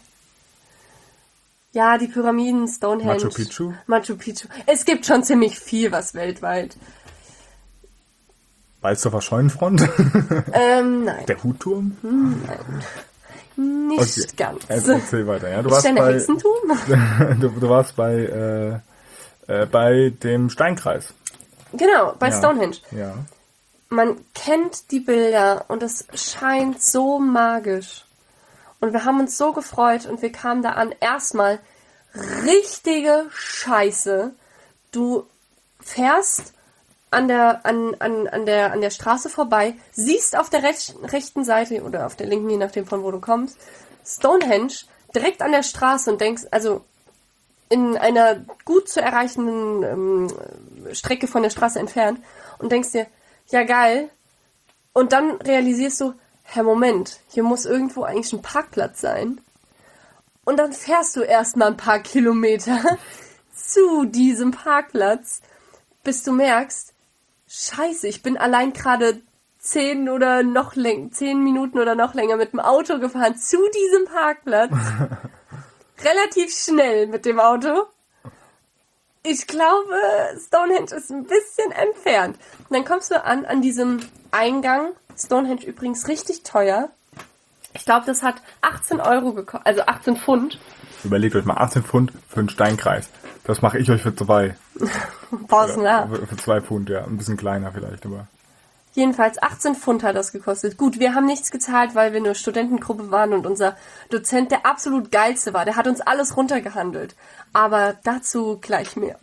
Ja, die Pyramiden, Stonehenge. Machu Picchu? Machu Picchu. Es gibt schon ziemlich viel, was weltweit. Balzdorfer Scheunenfront? Ähm, nein, Der Hutturm? nicht Okay. ganz. Jetzt erzähl weiter. Ja, du, Ist warst denn der bei, Hexenturm? du, du warst bei, äh, äh, bei dem Steinkreis. Genau, bei Ja. Stonehenge. Ja. Man kennt die Bilder und es scheint so magisch. Und wir haben uns so gefreut und wir kamen da an. Erstmal richtige Scheiße. Du fährst an der, an, an, an der, an der Straße vorbei, siehst auf der rech- rechten Seite oder auf der linken, je nachdem von wo du kommst, Stonehenge direkt an der Straße und denkst, also in einer gut zu erreichenden ähm, Strecke von der Straße entfernt und denkst dir, ja geil. Und dann realisierst du, Herr Moment, hier muss irgendwo eigentlich ein Parkplatz sein. Und dann fährst du erstmal ein paar Kilometer zu diesem Parkplatz, bis du merkst, scheiße, ich bin allein gerade zehn oder noch länger, zehn Minuten oder noch länger mit dem Auto gefahren zu diesem Parkplatz. Relativ schnell mit dem Auto. Ich glaube, Stonehenge ist ein bisschen entfernt. Und dann kommst du an, an diesem Eingang. Stonehenge übrigens richtig teuer. Ich glaube, das hat achtzehn Euro gekostet, also achtzehn Pfund. Überlegt euch mal achtzehn Pfund für einen Steinkreis. Das mache ich euch für zwei. Pausen Ja, ab. für für zwei Pfund, ja. Ein bisschen kleiner vielleicht, aber. Jedenfalls achtzehn Pfund hat das gekostet. Gut, wir haben nichts gezahlt, weil wir eine Studentengruppe waren und unser Dozent der absolut geilste war. Der hat uns alles runtergehandelt. Aber dazu gleich mehr.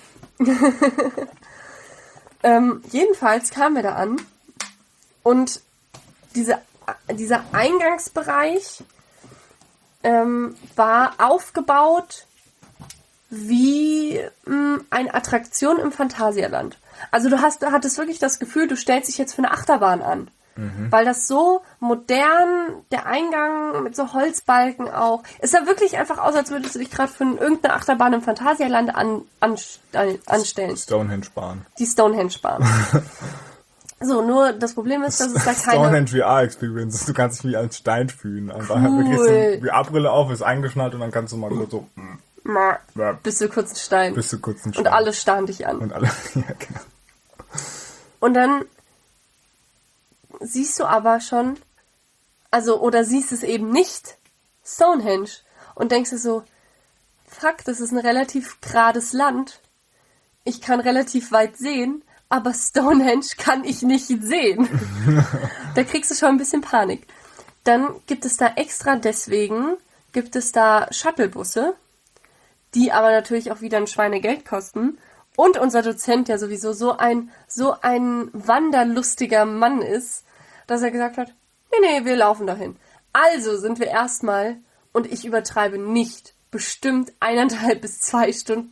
ähm, jedenfalls kamen wir da an und diese, dieser Eingangsbereich ähm, war aufgebaut wie mh, eine Attraktion im Phantasialand. Also du hast, du hattest wirklich das Gefühl, du stellst dich jetzt für eine Achterbahn an. Mhm. Weil das so modern, der Eingang mit so Holzbalken auch. Es sah wirklich einfach aus, als würdest du dich gerade für irgendeine Achterbahn im Phantasialand an, an, anstellen. Stonehenge-Bahn. Die Stonehenge-Bahn. So, nur das Problem ist, dass es da keine... Stonehenge V R-Experience. Du kannst dich wie als Stein fühlen. Einfach. Cool. Du kriegst die V R-Brille auf, ist eingeschnallt und dann kannst du mal kurz so... Ja, Bist du kurz ein Stein. bist du kurz ein Und Stein. alle starren dich an. Und alle... Ja, genau. Und dann siehst du aber schon, also, oder siehst es eben nicht, Stonehenge. Und denkst dir so, fuck, das ist ein relativ gerades Land. Ich kann relativ weit sehen, aber Stonehenge kann ich nicht sehen. Da kriegst du schon ein bisschen Panik. Dann gibt es da extra deswegen, gibt es da Shuttlebusse, die aber natürlich auch wieder ein Schweinegeld kosten. Und unser Dozent, der sowieso so ein, so ein wanderlustiger Mann ist, dass er gesagt hat, nee, nee, wir laufen dahin. Also sind wir erstmal, und ich übertreibe nicht, bestimmt eineinhalb bis zwei Stunden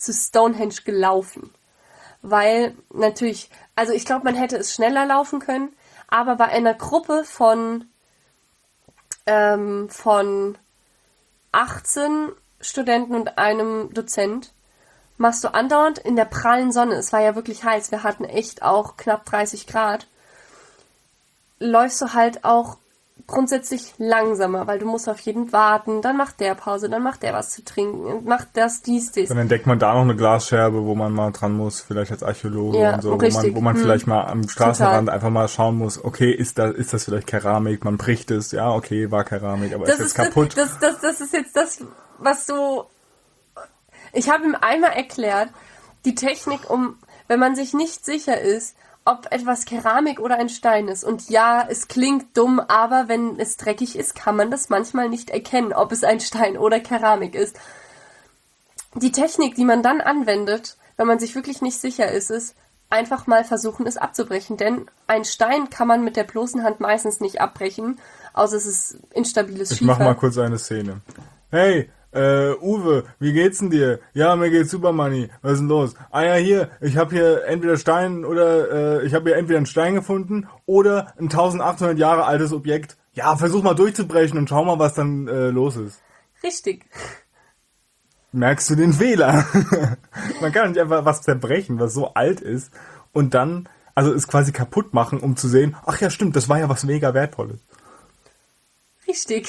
zu Stonehenge gelaufen. Weil natürlich, also ich glaube, man hätte es schneller laufen können, aber bei einer Gruppe von, ähm, von achtzehn Studenten und einem Dozent machst du andauernd in der prallen Sonne, es war ja wirklich heiß, wir hatten echt auch knapp dreißig Grad, läufst du halt auch grundsätzlich langsamer, weil du musst auf jeden warten, dann macht der Pause, dann macht der was zu trinken, macht das, dies, dies. Dann entdeckt man da noch eine Glasscherbe, wo man mal dran muss, vielleicht als Archäologe Ja, und so, richtig. wo man, wo man hm. vielleicht mal am Straßenrand einfach mal schauen muss, okay, ist das, ist das vielleicht Keramik, man bricht es, ja, okay, war Keramik, aber Das ist ist jetzt kaputt. Das, das, das ist jetzt das, was du... Ich habe ihm einmal erklärt, die Technik, um, wenn man sich nicht sicher ist, ob etwas Keramik oder ein Stein ist. Und ja, es klingt dumm, aber wenn es dreckig ist, kann man das manchmal nicht erkennen, ob es ein Stein oder Keramik ist. Die Technik, die man dann anwendet, wenn man sich wirklich nicht sicher ist, ist, einfach mal versuchen, es abzubrechen. Denn ein Stein kann man mit der bloßen Hand meistens nicht abbrechen, außer es ist instabiles Ich Schiefer. mach mal kurz eine Szene. Hey, äh, Uwe, wie geht's denn dir? Ja, mir geht's super, Manni. Was ist denn los? Ah ja, hier, ich habe hier entweder Stein oder, äh, ich habe hier entweder einen Stein gefunden oder ein eintausendachthundert Jahre altes Objekt. Ja, versuch mal durchzubrechen und schau mal, was dann äh, los ist. Richtig. Merkst du den Fehler? Man kann nicht einfach was zerbrechen, was so alt ist und dann, also es quasi kaputt machen, um zu sehen, ach ja, stimmt, das war ja was mega Wertvolles. Richtig.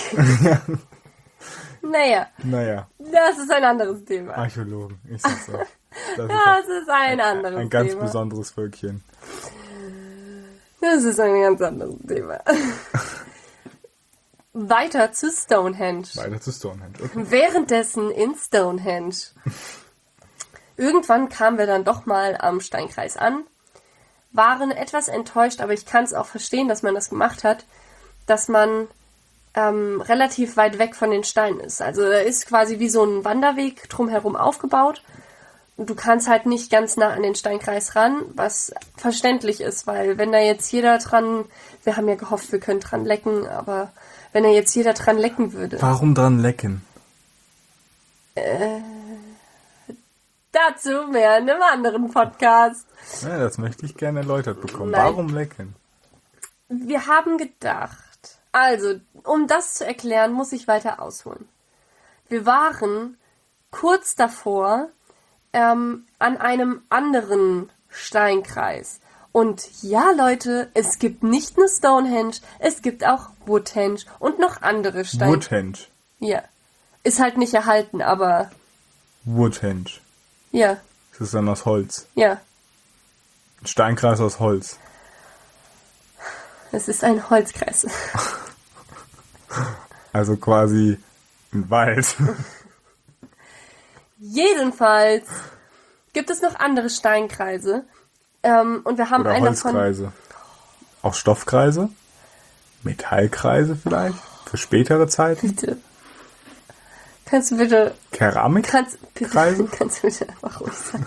Naja, Naja, das ist ein anderes Thema. Archäologen, ich sag's auch. Das ist Das ist ein anderes ein ganz Thema. besonderes Völkchen. Das ist ein ganz anderes Thema. Weiter zu Stonehenge. Weiter zu Stonehenge. Okay. Währenddessen in Stonehenge. Irgendwann kamen wir dann doch mal am Steinkreis an, waren etwas enttäuscht, aber ich kann es auch verstehen, dass man das gemacht hat, dass man ähm, relativ weit weg von den Steinen ist. Also er ist quasi wie so ein Wanderweg drumherum aufgebaut. Und du kannst halt nicht ganz nah an den Steinkreis ran, was verständlich ist, weil wenn da jetzt jeder dran, wir haben ja gehofft, wir können dran lecken, aber wenn da jetzt jeder dran lecken würde. Warum dran lecken? Dazu mehr in einem anderen Podcast. Ja, das möchte ich gerne erläutert bekommen. Nein. Warum lecken? Wir haben gedacht, also, um das zu erklären, muss ich weiter ausholen. Wir waren kurz davor ähm, an einem anderen Steinkreis. Und ja, Leute, es gibt nicht nur Stonehenge, es gibt auch Woodhenge und noch andere Steine. Woodhenge. Ja. Ist halt nicht erhalten, aber Woodhenge. ja, Das ist dann aus Holz. ja. Ein Steinkreis aus Holz. Es ist ein Holzkreis. Also quasi ein Wald. Jedenfalls gibt es noch andere Steinkreise. Ähm, und wir haben Oder einen davon. Holzkreise. Auch Stoffkreise? Metallkreise vielleicht? Für spätere Zeiten? Bitte. Kannst du bitte. Keramik? Kannst, bitte, Kreise? kannst du bitte einfach ruhig sein.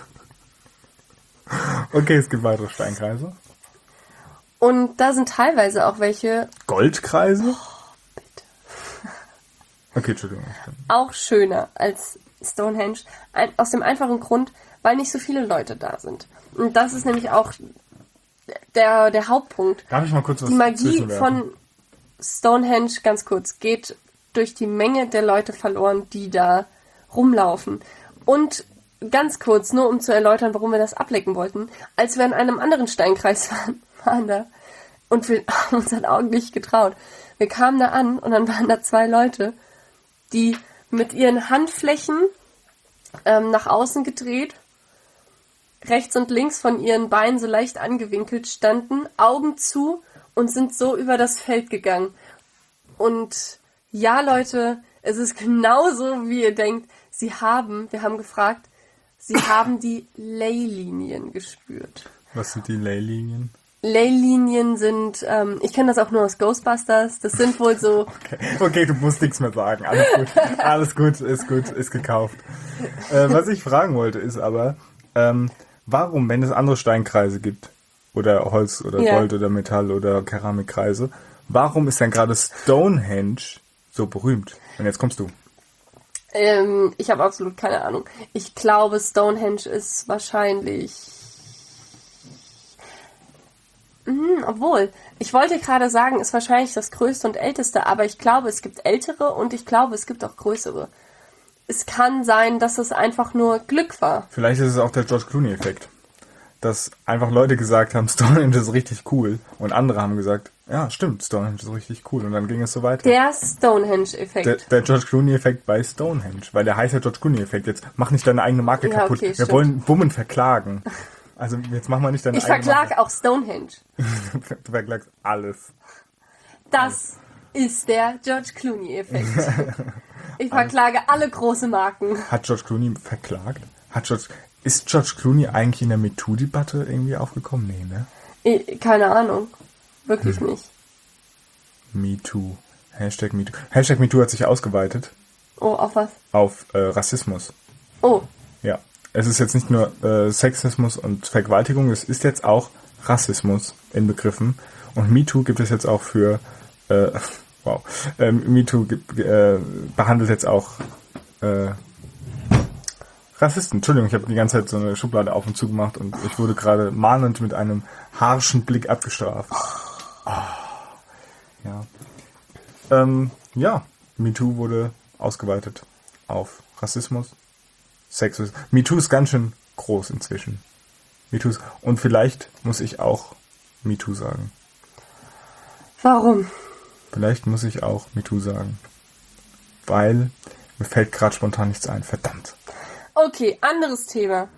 Okay, es gibt weitere Steinkreise. Und da sind teilweise auch welche Goldkreise? bitte, Okay, Entschuldigung. auch schöner als Stonehenge. Ein, aus dem einfachen Grund, weil nicht so viele Leute da sind. Und das ist nämlich auch der, der Hauptpunkt. Darf ich mal kurz was Die Magie zwischenwerfen? von Stonehenge, ganz kurz, geht durch die Menge der Leute verloren, die da rumlaufen. Und ganz kurz, nur um zu erläutern, warum wir das ablecken wollten, als wir an einem anderen Steinkreis waren, waren da, und wir haben uns an Augen nicht getraut. Wir kamen da an und dann waren da zwei Leute, die mit ihren Handflächen ähm, nach außen gedreht, rechts und links von ihren Beinen so leicht angewinkelt standen, Augen zu und sind so über das Feld gegangen. Und ja, Leute, es ist genauso, wie ihr denkt. Sie haben, wir haben gefragt, sie haben die Leylinien gespürt. Was sind die Leylinien? Leylinien sind, ähm, ich kenne das auch nur aus Ghostbusters, das sind wohl so... Okay, okay, du musst nichts mehr sagen. Alles gut. Alles gut, ist gut, ist gekauft. Äh, was ich fragen wollte, ist aber, ähm, warum, wenn es andere Steinkreise gibt, oder Holz oder Ja. Gold oder Metall oder Keramikkreise, warum ist denn gerade Stonehenge so berühmt? Und jetzt kommst du. Ähm, ich habe absolut keine Ahnung. Ich glaube, Stonehenge ist wahrscheinlich... Hm, obwohl, ich wollte gerade sagen, ist wahrscheinlich das größte und älteste, aber ich glaube, es gibt ältere und ich glaube, es gibt auch größere. Es kann sein, dass es einfach nur Glück war. Vielleicht ist es auch der George Clooney-Effekt. Dass einfach Leute gesagt haben, Stonehenge ist richtig cool. Und andere haben gesagt, ja, stimmt, Stonehenge ist richtig cool. Und dann ging es so weiter. Der Stonehenge-Effekt. Der, der George Clooney-Effekt bei Stonehenge. Weil der heißt ja George Clooney-Effekt. Jetzt mach nicht deine eigene Marke Ja, kaputt. okay, Wir stimmt. wollen Wummen verklagen. Also jetzt mach mal nicht deine Ich eigene verklag auch Stonehenge. Marke. Du verklagst alles. Das ist der George Clooney-Effekt. Ich verklage alle große Marken. Hat George Clooney verklagt? Hat George, ist George Clooney eigentlich in der MeToo-Debatte irgendwie aufgekommen? Nee, ne? Ich, keine Ahnung. Wirklich hm. nicht. MeToo. Hashtag MeToo. Hashtag MeToo hat sich ausgeweitet. Oh, auf was? Auf äh, Rassismus. Oh. Ja. Es ist jetzt nicht nur äh, Sexismus und Vergewaltigung, es ist jetzt auch Rassismus inbegriffen. Und MeToo gibt es jetzt auch für... Äh, wow. Ähm, MeToo gibt, äh, behandelt jetzt auch... Äh, Rassisten. Entschuldigung, ich habe die ganze Zeit so eine Schublade auf und zu gemacht und ich wurde gerade mahnend mit einem harschen Blick abgestraft. Oh. Ja. Ähm, ja, MeToo wurde ausgeweitet auf Rassismus, Sexismus. MeToo ist ganz schön groß inzwischen. MeToo ist, und vielleicht muss ich auch MeToo sagen. Warum? Vielleicht muss ich auch MeToo sagen. Weil mir fällt gerade spontan nichts ein. Verdammt. Okay, anderes Thema.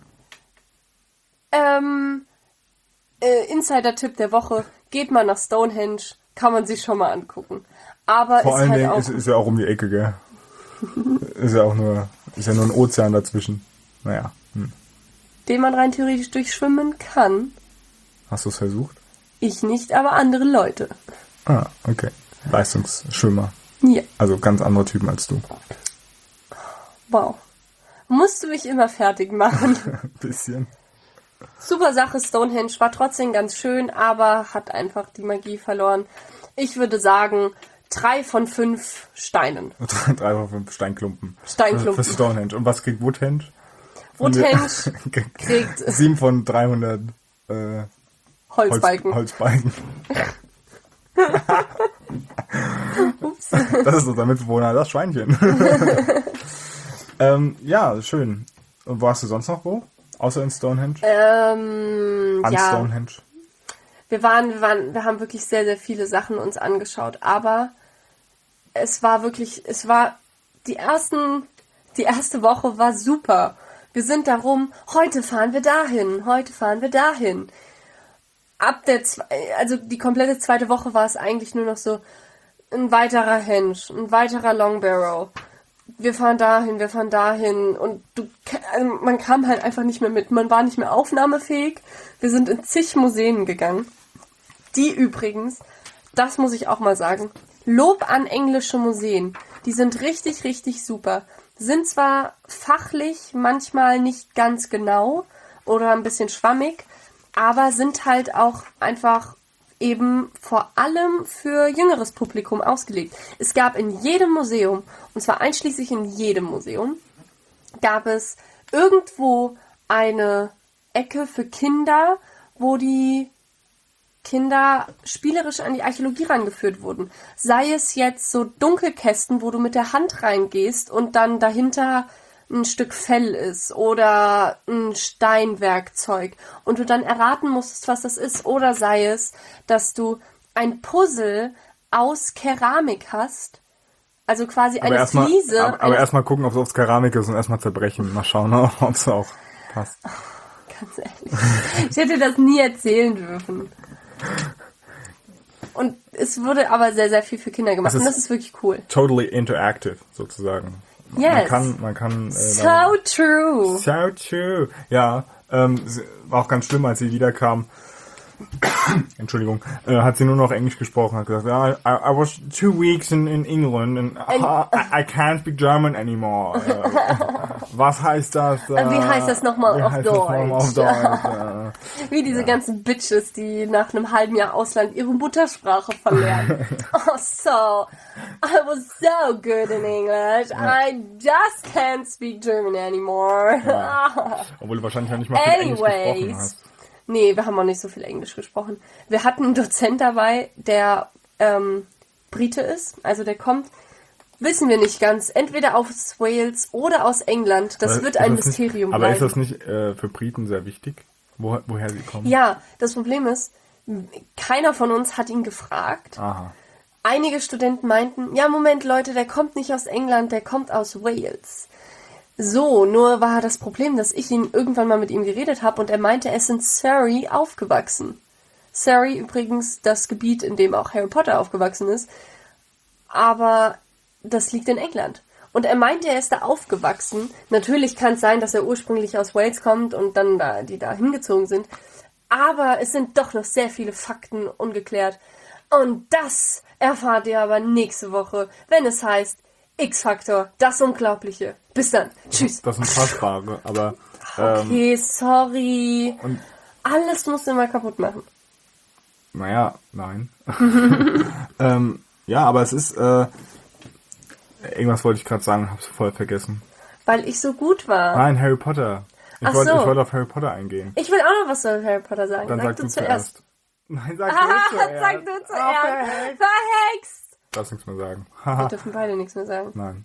Ähm, äh, Insider-Tipp der Woche. Geht mal nach Stonehenge, kann man sich schon mal angucken. Aber Vor ist allen halt Dingen auch... ist, ist ja auch um die Ecke, gell? ist ja auch nur, ist ja nur ein Ozean dazwischen. Naja. Hm. Den man rein theoretisch durchschwimmen kann. Hast du es versucht? Ich nicht, aber andere Leute. Ah, okay. Leistungsschwimmer. Ja. Also ganz andere Typen als du. Wow. Musst du mich immer fertig machen. Ein bisschen. Super Sache, Stonehenge war trotzdem ganz schön, aber hat einfach die Magie verloren. Ich würde sagen, drei von fünf Steinen. Drei von fünf Steinklumpen. Steinklumpen. Für Stonehenge. Und was kriegt Woodhenge? Woodhenge kriegt sieben von dreihundert äh, Holzbalken. Holz, Holzbalken. Ups. Das ist unser Mitbewohner, das Schweinchen. ähm, ja, schön. Und warst du sonst noch wo? Außer in Stonehenge? Ähm, An ja. Stonehenge? Wir waren, wir waren, wir haben wirklich sehr, sehr viele Sachen uns angeschaut, aber es war wirklich, es war die ersten, die erste Woche war super. Wir sind darum, heute fahren wir dahin, heute fahren wir dahin. Ab der, also die komplette zweite Woche war es eigentlich nur noch so ein weiterer Henge, ein weiterer Long Barrow. Wir fahren dahin, wir fahren dahin und du, also man kam halt einfach nicht mehr mit. Man war nicht mehr aufnahmefähig. Wir sind in zig Museen gegangen. Die übrigens, das muss ich auch mal sagen, Lob an englische Museen. Die sind richtig, richtig super. Sind zwar fachlich manchmal nicht ganz genau oder ein bisschen schwammig, aber sind halt auch einfach eben vor allem für jüngeres Publikum ausgelegt. Es gab in jedem Museum, und zwar einschließlich in jedem Museum, gab es irgendwo eine Ecke für Kinder, wo die Kinder spielerisch an die Archäologie rangeführt wurden. Sei es jetzt so Dunkelkästen, wo du mit der Hand reingehst und dann dahinter ein Stück Fell ist oder ein Steinwerkzeug und du dann erraten musstest, was das ist. Oder sei es, dass du ein Puzzle aus Keramik hast, also quasi Aber eine erst mal, Fliese. aber, aber erstmal gucken, ob es aufs Keramik ist und erstmal zerbrechen. Mal schauen, ob es auch passt. Ganz ehrlich. Ich hätte das nie erzählen dürfen. Und es wurde aber sehr, sehr viel für Kinder gemacht. Das und das ist wirklich cool. Totally interactive, sozusagen. Yes. Man kann, man kann. Äh, So damit, true. so true. Ja, ähm, war auch ganz schlimm, als sie wiederkam. Entschuldigung, äh, hat sie nur noch Englisch gesprochen, hat gesagt, ja, I, I was two weeks in, in England and uh, I, I can't speak German anymore. Äh, was heißt das? Äh, Wie heißt das nochmal auf heißt das Deutsch? nochmal auf Deutsch? Äh, Wie diese ganzen Bitches, die nach einem halben Jahr Ausland ihre Muttersprache verlernen. Oh, so, I was so good in English, I just can't speak German anymore. Ja. Obwohl du wahrscheinlich ja nicht mal viel Englisch gesprochen hast. Nee, wir haben auch nicht so viel Englisch gesprochen. Wir hatten einen Dozent dabei, der ähm, Brite ist, also der kommt, wissen wir nicht ganz, entweder aus Wales oder aus England. Das Aber wird ein das Mysterium nicht, aber bleiben. ist das nicht äh, für Briten sehr wichtig, wo, woher sie kommen? Ja, das Problem ist, keiner von uns hat ihn gefragt. Aha. Einige Studenten meinten, ja Moment Leute, der kommt nicht aus England, der kommt aus Wales. So, nur war das Problem, dass ich ihn irgendwann mal mit ihm geredet habe und er meinte, er ist in Surrey aufgewachsen. Surrey übrigens das Gebiet, in dem auch Harry Potter aufgewachsen ist, aber das liegt in England. Und er meinte, er ist da aufgewachsen. Natürlich kann es sein, dass er ursprünglich aus Wales kommt und dann da, die da hingezogen sind, aber es sind doch noch sehr viele Fakten ungeklärt. Und das erfahrt ihr aber nächste Woche, wenn es heißt X-Factor, das Unglaubliche. Bis dann. Tschüss. Das sind Fassbare, aber... Ähm, Okay, sorry. und, Alles musst du immer kaputt machen. naja, nein. ähm, ja, aber es ist... Äh, irgendwas wollte ich gerade sagen, hab's voll vergessen. Weil ich so gut war. Nein, Harry Potter. Ich Ach wollte so. ich wollte auf Harry Potter eingehen. Ich will auch noch was zu Harry Potter sagen. Dann sag, sag du du zuerst. zuerst. Nein, sag Ah, du zuerst. sag du zuerst. Ah, verhext. Verhext. Du darfst nichts mehr sagen. Wir Haha. dürfen beide nichts mehr sagen. Nein.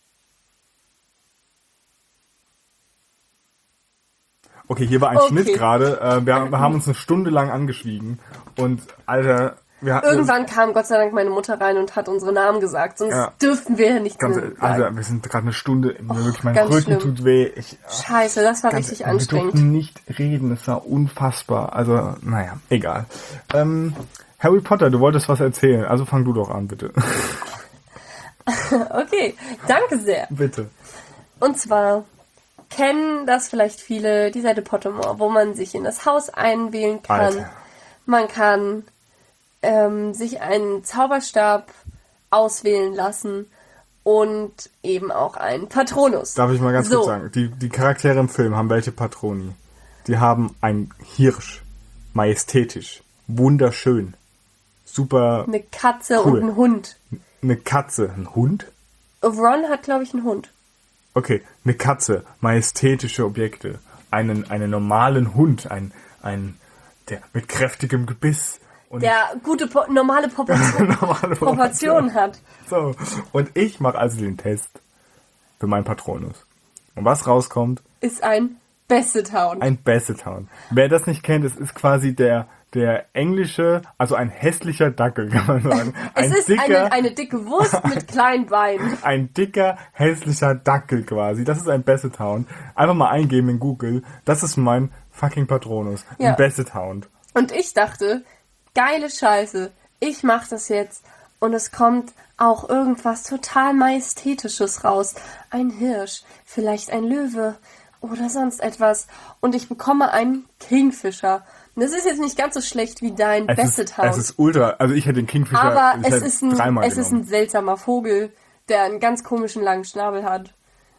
Okay, hier war ein Okay. Schnitt gerade. Äh, wir, wir haben uns eine Stunde lang angeschwiegen. Und, Alter, wir hatten... Irgendwann kam Gott sei Dank meine Mutter rein und hat unsere Namen gesagt. Sonst Ja. dürften wir nichts Ganz, mehr sagen. Alter, wir sind gerade eine Stunde... Mir wirklich, mein ganz Rücken schlimm. tut weh. Ich, Scheiße, das war ganz, richtig wir anstrengend. durften nicht reden. Es war unfassbar. Also, naja, egal. Ähm, Harry Potter, du wolltest was erzählen. Also fang du doch an, bitte. Okay, danke sehr. Bitte. Und zwar kennen das vielleicht viele, die Seite Pottermore, wo man sich in das Haus einwählen kann. Alter. Man kann ähm, sich einen Zauberstab auswählen lassen und eben auch einen Patronus. Darf ich mal ganz So. kurz sagen, die, die Charaktere im Film haben welche Patroni? Die haben einen Hirsch, majestätisch, wunderschön, super, Eine Katze Cool. und ein Hund. eine Katze, ein Hund? Ron hat, glaube ich, einen Hund. Okay, eine Katze, majestätische Objekte, einen, einen normalen Hund, ein, ein, der mit kräftigem Gebiss und Der gute, po normale Proportion, normale Proportionen hat. So, und ich mache also den Test für meinen Patronus. Und was rauskommt? Ist ein Bassethound. Ein Bassethound. Wer das nicht kennt, es ist quasi der, der englische, also ein hässlicher Dackel, kann man sagen. Ein Es ist dicker, eine, eine dicke Wurst mit kleinen Beinen. ein dicker, hässlicher Dackel quasi. Das ist ein Bassethound. Einfach mal eingeben in Google. Das ist mein fucking Patronus. Ja. Ein Bassethound. Und ich dachte, geile Scheiße, ich mach das jetzt. Und es kommt auch irgendwas total Majestätisches raus. Ein Hirsch, vielleicht ein Löwe oder sonst etwas. Und ich bekomme einen Kingfisher. Und das ist jetzt nicht ganz so schlecht wie dein Es ist, Bassethound. es ist ultra, also ich hätte den Kingfisher Aber ich es hätte ist, ein, dreimal es ist genommen. ein seltsamer Vogel, der einen ganz komischen langen Schnabel hat.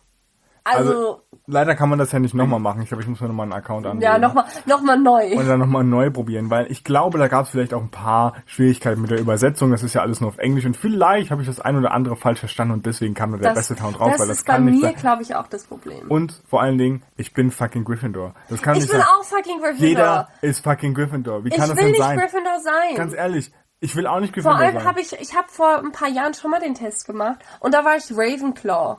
Also, Also, leider kann man das ja nicht nochmal machen. Ich glaube, ich muss mir nochmal einen Account anlegen. ja, nochmal noch mal neu. Und dann nochmal neu probieren, weil ich glaube, da gab es vielleicht auch ein paar Schwierigkeiten mit der Übersetzung. Das ist ja alles nur auf Englisch und vielleicht habe ich das ein oder andere falsch verstanden und deswegen kam nur der Das, Bassethound raus, das weil das ist bei kann nicht mir, sein. glaube ich, auch das Problem. Und vor allen Dingen, ich bin fucking Gryffindor. Das kann Ich nicht bin sein. auch fucking Gryffindor. Jeder ist fucking Gryffindor. Wie ich kann das will denn nicht sein? Gryffindor sein. Ganz ehrlich, ich will auch nicht vor Gryffindor allem sein. habe ich, ich habe vor ein paar Jahren schon mal den Test gemacht und da war ich Ravenclaw.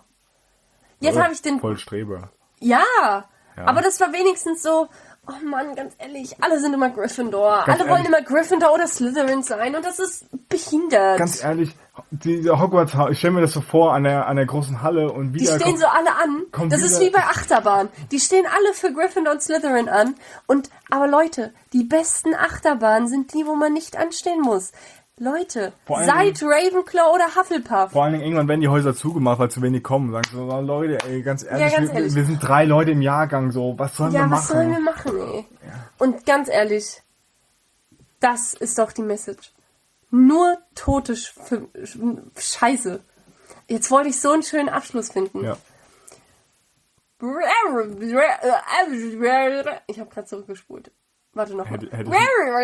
Jetzt Oh, habe ich den, voll Streber. ja, Ja. aber das war wenigstens so, oh Mann, ganz ehrlich, alle sind immer Gryffindor. Ganz alle wollen ehrlich. immer Gryffindor oder Slytherin sein und das ist behindert. Ganz ehrlich, die Hogwarts, ich stelle mir das so vor an der, an der großen Halle und Die wieder stehen kommt, so alle an. kommt Das ist wieder- wie bei Achterbahn. Die stehen alle für Gryffindor und Slytherin an. Und, aber Leute, die besten Achterbahnen sind die, wo man nicht anstehen muss. Leute, Vor allen seid Ravenclaw oder Hufflepuff. vor allen Dingen irgendwann werden die Häuser zugemacht, weil zu wenig kommen. Sagen so, oh, Leute, ey, ganz ehrlich, ganz wir, ehrlich. wir sind drei Leute im Jahrgang, so, was sollen wir Ja, machen? was sollen wir machen, ey? Und ganz ehrlich, Das ist doch die Message. Nur tote Sch- Sch- Scheiße. Jetzt wollte ich so einen schönen Abschluss finden. Ja. Ich habe gerade zurückgespult. Warte noch mal. Hätte, hätte, ich,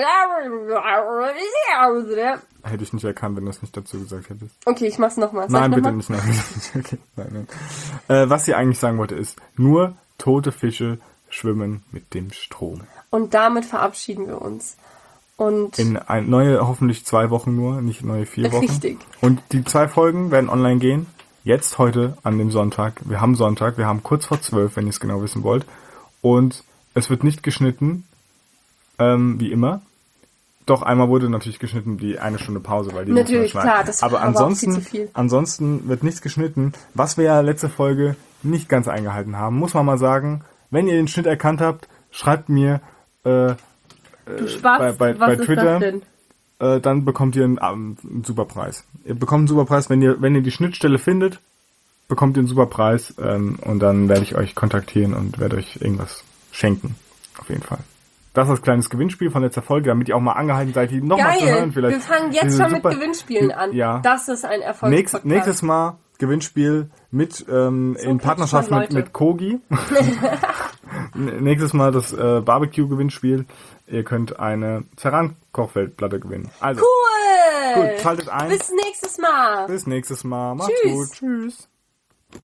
hätte ich nicht erkannt, wenn du es nicht dazu gesagt hättest. Okay, ich mach's nochmal. Nein, noch bitte mal? nicht. Nein, bitte nicht. Okay, nein, nein. Äh, was sie eigentlich sagen wollte, ist, nur tote Fische schwimmen mit dem Strom. Und damit verabschieden wir uns. Und In ein, neue, hoffentlich zwei Wochen nur, nicht neue vier Wochen. Richtig. Und die zwei Folgen werden online gehen. Jetzt, heute, an dem Sonntag. Wir haben Sonntag, wir haben kurz vor zwölf, wenn ihr es genau wissen wollt. Und es wird nicht geschnitten, ähm, wie immer. Doch, einmal wurde natürlich geschnitten, die eine Stunde Pause, weil die Natürlich, müssen wir schneiden. klar, das aber war aber auch ansonsten, viel zu viel. ansonsten wird nichts geschnitten, was wir ja letzte Folge nicht ganz eingehalten haben. Muss man mal sagen, wenn ihr den Schnitt erkannt habt, schreibt mir äh, du Spaß, bei, bei, was bei ist Twitter, das denn? äh, dann bekommt ihr einen, ähm, einen super Preis. Ihr bekommt einen super Preis, wenn ihr, wenn ihr die Schnittstelle findet, bekommt ihr einen super Preis ähm, und dann werde ich euch kontaktieren und werde euch irgendwas schenken. Auf jeden Fall. Das ist das kleines Gewinnspiel von letzter Folge, damit ihr auch mal angehalten seid, die nochmal zu hören Geil, vielleicht. wir fangen jetzt Diese schon mit super- Gewinnspielen an. Ja. Das ist ein Nächst, Erfolgspodcast. nächstes Mal Gewinnspiel mit ähm, So in catcht Partnerschaft man mit, Leute. mit Kogi. N- Nächstes Mal das äh, Barbecue-Gewinnspiel. Ihr könnt eine Ceran-Kochfeldplatte gewinnen. Also, Cool! gut, schaltet ein. Bis nächstes Mal. Bis nächstes Mal. Macht's Tschüss. gut. Tschüss.